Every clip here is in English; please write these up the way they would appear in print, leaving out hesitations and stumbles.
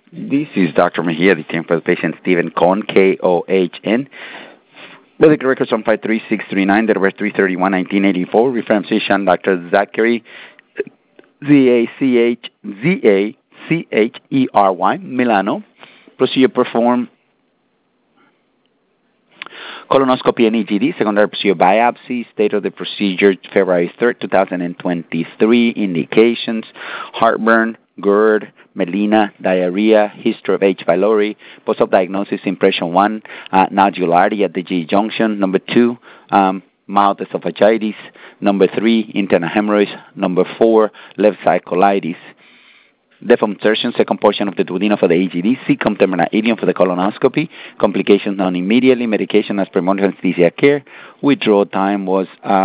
This is Dr. Mejia, the team for the patient Stephen Cohn, Kohn. Medical records on 53639, that were 331-1984. Reference physician Dr. Zachary, Zachachery, Milano. Procedure performed colonoscopy and EGD, secondary procedure biopsy, state of the procedure February 3rd, 2023, indications, heartburn, GERD, melena, diarrhea, history of H. pylori, post-op diagnosis, impression 1, nodularity at the G junction, number 2, mild esophagitis, number 3, internal hemorrhoids, number 4, left side colitis. Deform insertion, second portion of the duodenum for the EGD, cecum terminal ileum for the colonoscopy, complications known immediately, medication as primordial anesthesia care, withdrawal time was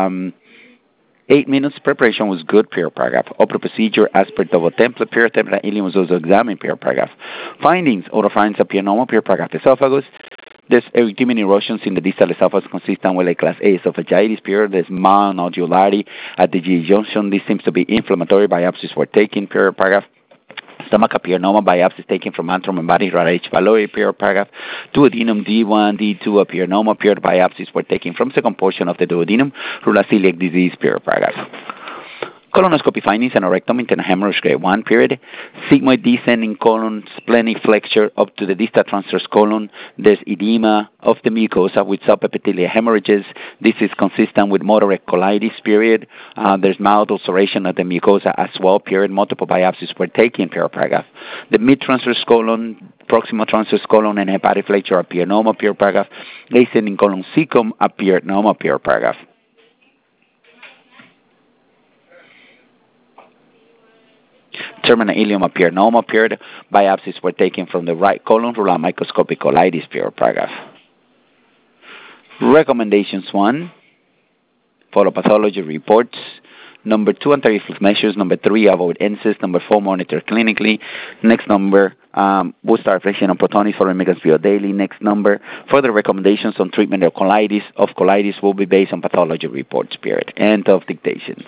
8 minutes, preparation was good, period paragraph. Opera procedure as per double template, period template ileum was also examined, period paragraph. Findings, oral findings appear normal, period paragraph. Esophagus, there's erythema erosions in the distal esophagus consistent with a class A esophagitis, period. There's mild nodularity at the G junction. This seems to be inflammatory. Biopsies were taken, period paragraph. Stomach appear normal, biopsies taken from antrum and body right H. pylori, period paragraph. Duodenum D1, D2 appear normal, period. Biopsies were taken from second portion of the duodenum, rula celiac disease, period paragraph. Colonoscopy findings and rectum internal hemorrhage grade 1, period. Sigmoid descending colon, splenic flexure up to the distal transverse colon. There's edema of the mucosa with subepithelial hemorrhages. This is consistent with moderate colitis, period. There's mild ulceration of the mucosa as well, period. Multiple biopsies were taken, period paragraph. The mid-transverse colon, proximal transverse colon, and hepatic flexure appear normal, period paragraph. Ascending colon cecum appear normal, period paragraph. Terminal ileum appeared normal, period. Biopsies were taken from the right colon, rule out microscopic colitis, period paragraph. Recommendations 1, follow pathology reports. Number 2, anti-reflux measures. Number 3, avoid NSAIDs. Number 4, monitor clinically. Next number, boost our reflection on Protonix for milligrams daily. Next number, further recommendations on treatment of colitis will be based on pathology reports, period. End of dictation.